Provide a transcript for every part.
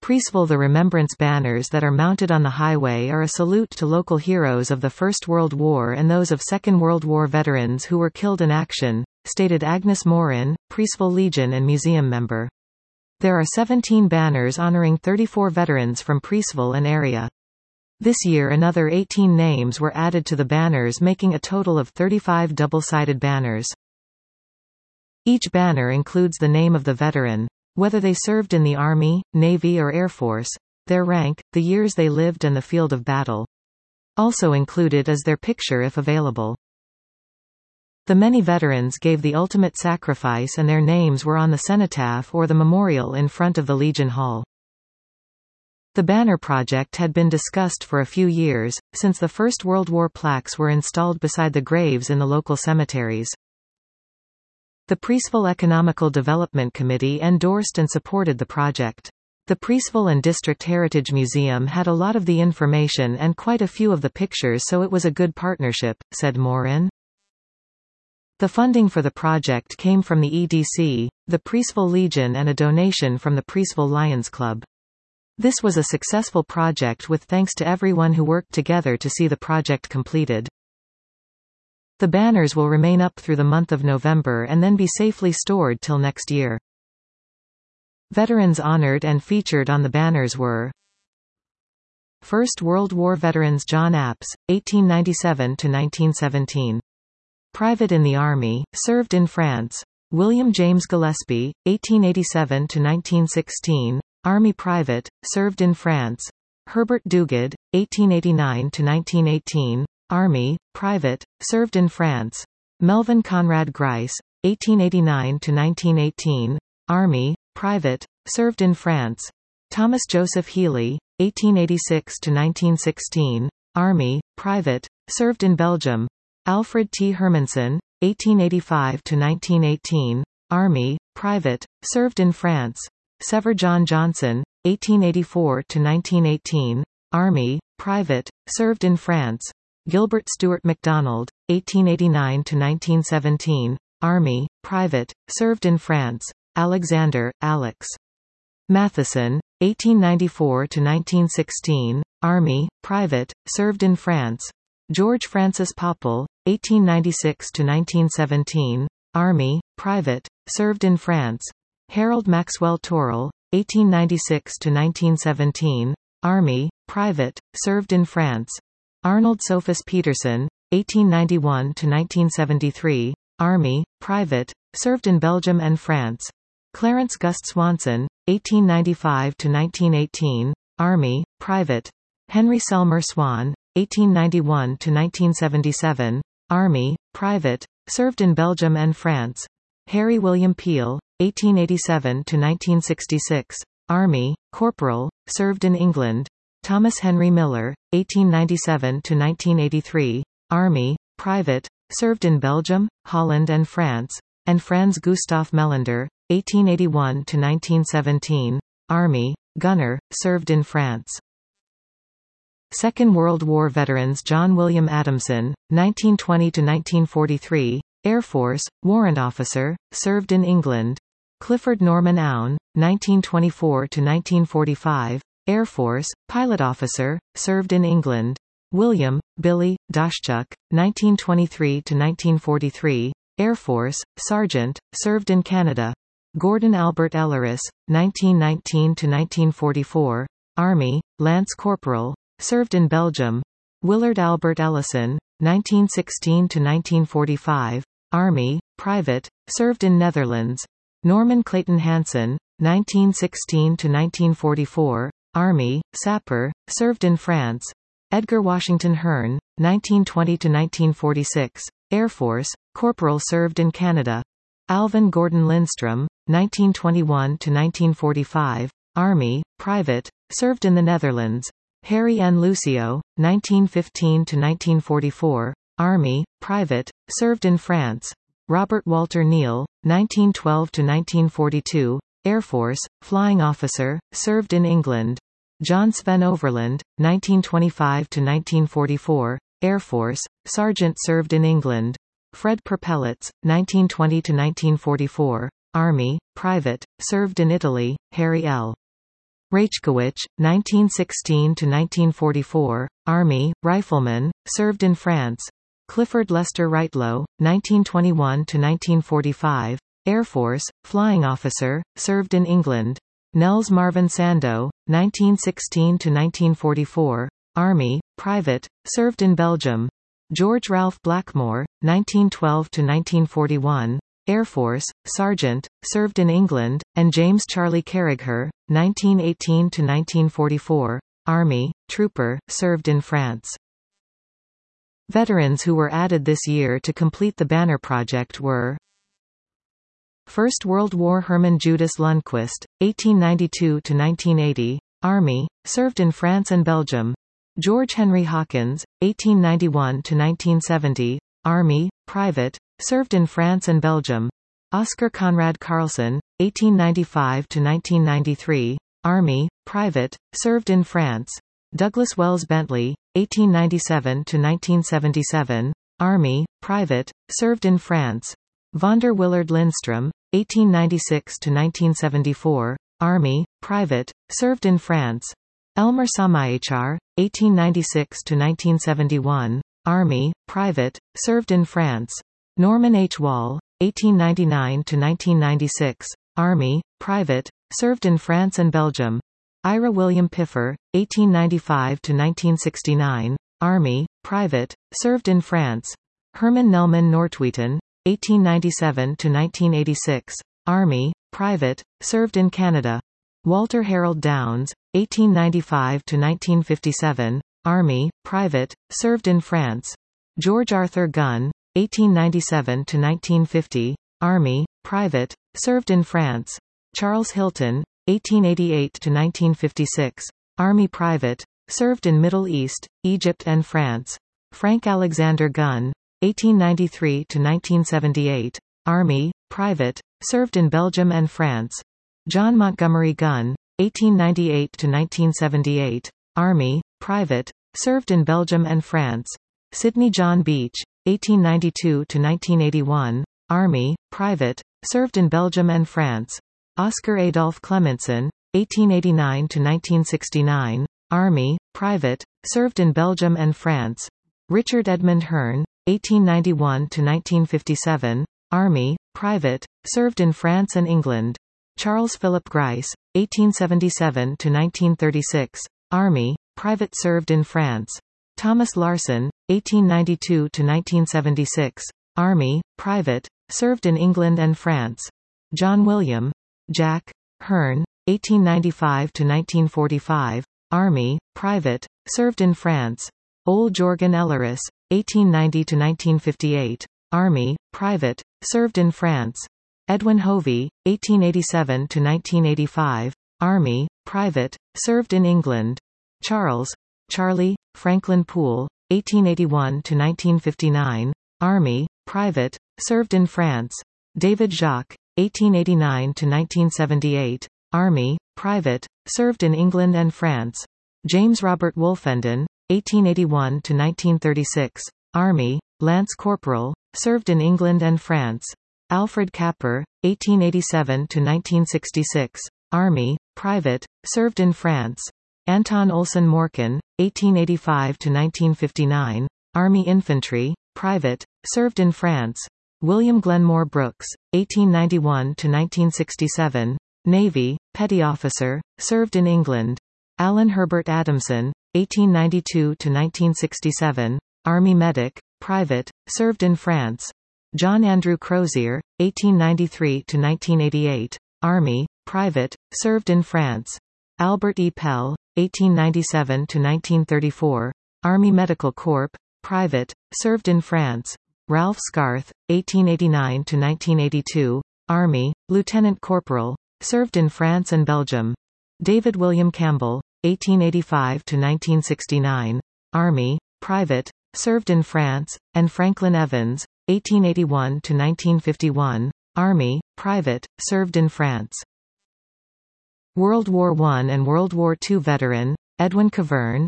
Priestville. The remembrance banners that are mounted on the highway are a salute to local heroes of the First World War and those of Second World War veterans who were killed in action, stated Agnes Morin, Priestville Legion and museum member. There are 17 banners honoring 34 veterans from Priestville and area. This year another 18 names were added to the banners, making a total of 35 double-sided banners. Each banner includes the name of the veteran, whether they served in the Army, Navy or Air Force, their rank, the years they lived and the field of battle. Also included is their picture if available. The many veterans gave the ultimate sacrifice and their names were on the cenotaph or the memorial in front of the Legion Hall. The banner project had been discussed for a few years, since the First World War plaques were installed beside the graves in the local cemeteries. The Priestville Economical Development Committee endorsed and supported the project. The Priestville and District Heritage Museum had a lot of the information and quite a few of the pictures, so it was a good partnership, said Morin. The funding for the project came from the EDC, the Priestville Legion and a donation from the Priestville Lions Club. This was a successful project with thanks to everyone who worked together to see the project completed. The banners will remain up through the month of November and then be safely stored till next year. Veterans honored and featured on the banners were First World War veterans John Apps, 1897–1917. Private in the Army, served in France. William James Gillespie, 1887–1916, Army private, served in France. Herbert Duguid, 1889–1918, Army, private, served in France. Melvin Conrad Grice, 1889–1918, Army, private, served in France. Thomas Joseph Healy, 1886–1916, Army, private, served in Belgium. Alfred T. Hermanson, 1885–1918, Army, private, served in France. Sever John Johnson, 1884–1918, Army, private, served in France. Gilbert Stuart MacDonald, 1889–1917, Army, private, served in France. Alexander, Alex. Matheson, 1894–1916, Army, private, served in France. George Francis Popple, 1896–1917, Army, private, served in France. Harold Maxwell Torrell, 1896–1917, Army, private, served in France. Arnold Sophus Peterson, 1891–1973, Army, private, served in Belgium and France. Clarence Gust Swanson, 1895–1918, Army, private. Henry Selmer Swan, 1891–1977, Army, private, served in Belgium and France. Harry William Peel, 1887–1966, Army, corporal, served in England. Thomas Henry Miller, 1897–1983, Army, private, served in Belgium, Holland and France. And Franz Gustav Melander, 1881–1917, Army, gunner, served in France. Second World War veterans John William Adamson, 1920–1943, Air Force, warrant officer, served in England. Clifford Norman Owen, 1924–1945, Air Force, pilot officer, served in England. William, Billy, Daschuk, 1923–1943, Air Force, sergeant, served in Canada. Gordon Albert Elleris, 1919–1944, Army, lance corporal, served in Belgium. Willard Albert Ellison, 1916–1945, Army, private, served in Netherlands. Norman Clayton Hansen, 1916–1944, Army, sapper, served in France. Edgar Washington Hearn, 1920–1946, Air Force, corporal, served in Canada. Alvin Gordon Lindstrom, 1921–1945, Army, private, served in the Netherlands. Harry N. Lucio, 1915–1944, Army, private, served in France. Robert Walter Neal, 1912–1942, Air Force, flying officer, served in England. John Sven Overland, 1925–1944, Air Force, sergeant, served in England. Fred Perpellets, 1920–1944, Army, private, served in Italy. Harry L. Rachkowicz, 1916–1944, Army, rifleman, served in France. Clifford Lester Wrightlow, 1921–1945, Air Force, flying officer, served in England. Nels Marvin Sandow, 1916–1944, Army, private, served in Belgium. George Ralph Blackmore, 1912–1941, Air Force, sergeant, served in England, and James Charlie Carragher, 1918–1944, Army, trooper, served in France. Veterans who were added this year to complete the banner project were: First World War Herman Judas Lundquist, 1892–1980, Army, served in France and Belgium. George Henry Hawkins, 1891–1970, Army, private, served in France and Belgium. Oscar Conrad Carlson, 1895–1993, Army, private, served in France. Douglas Wells Bentley, 1897–1977, Army, private, served in France. Vonder Willard Lindstrom, 1896–1974, Army, private, served in France. Elmer Samayachar, 1896–1971, Army, private, served in France. Norman H. Wall, 1899–1996, Army, private, served in France and Belgium. Ira William Piffer, 1895–1969, Army, private, served in France. Herman Nelman Nortwieten, 1897–1986, Army, private, served in Canada. Walter Harold Downs, 1895–1957, Army, private, served in France. George Arthur Gunn, 1897–1950, Army, private, served in France. Charles Hilton, 1888–1956, Army private, served in Middle East, Egypt and France. Frank Alexander Gunn, 1893–1978, Army, private, served in Belgium and France. John Montgomery Gunn, 1898–1978, Army, private, served in Belgium and France. Sidney John Beach, 1892–1981, Army, private, served in Belgium and France. Oscar Adolph Clementson, 1889–1969, Army, private, served in Belgium and France. Richard Edmund Hearn, 1891–1957, Army, private, served in France and England. Charles Philip Grice, 1877–1936, Army, private, served in France. Thomas Larson, 1892–1976, Army, private, served in England and France. John William, Jack, Hearn, 1895–1945, Army, private, served in France. Ole Jorgen Elleris, 1890–1958, Army, private, served in France. Edwin Hovey, 1887–1985, Army, private, served in England. Charlie, Franklin Poole, 1881–1959, Army, private, served in France. David Jacques, 1889–1978, Army, private, served in England and France. James Robert Wolfenden, 1881–1936, Army, Lance Corporal, served in England and France. Alfred Kapper, 1887–1966, Army, private, served in France. Anton Olsen Morken, 1885–1959, Army Infantry, private, served in France. William Glenmore Brooks, 1891–1967, Navy, petty officer, served in England. Alan Herbert Adamson, 1892–1967, Army medic, private, served in France. John Andrew Crozier, 1893–1988, Army, private, served in France. Albert E. Pell, 1897–1934, Army Medical Corps, private, served in France. Ralph Scarth, 1889–1982, Army, Lieutenant Corporal, served in France and Belgium. David William Campbell, 1885–1969, Army, private, served in France, and Franklin Evans, 1881–1951, Army, private, served in France. World War I and World War II veteran, Edwin Cavern,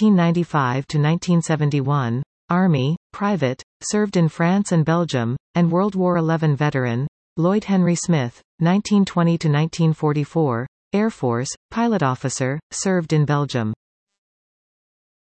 1895–1971, Army, private, served in France and Belgium, and World War XI veteran, Lloyd Henry Smith, 1920–1944, Air Force, pilot officer, served in Belgium.